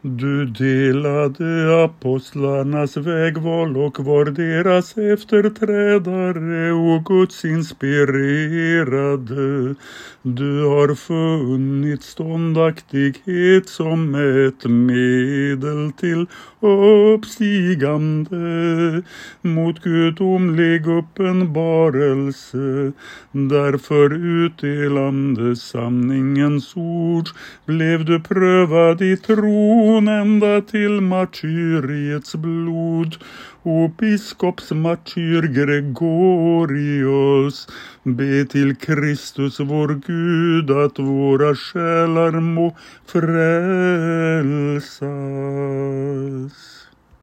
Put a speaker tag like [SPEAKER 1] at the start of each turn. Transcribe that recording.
[SPEAKER 1] Du delade apostlarnas vägval och var deras efterträdare och Guds inspirerade. Du har funnit ståndaktighet som ett medel till uppstigande mot gudomlig uppenbarelse. Därför utdelande sanningens ord blev du prövad i tron ända till martyriets blod. O biskopsmartyr Gregorius, be till Kristus vår Gud att våra själar må frälsas.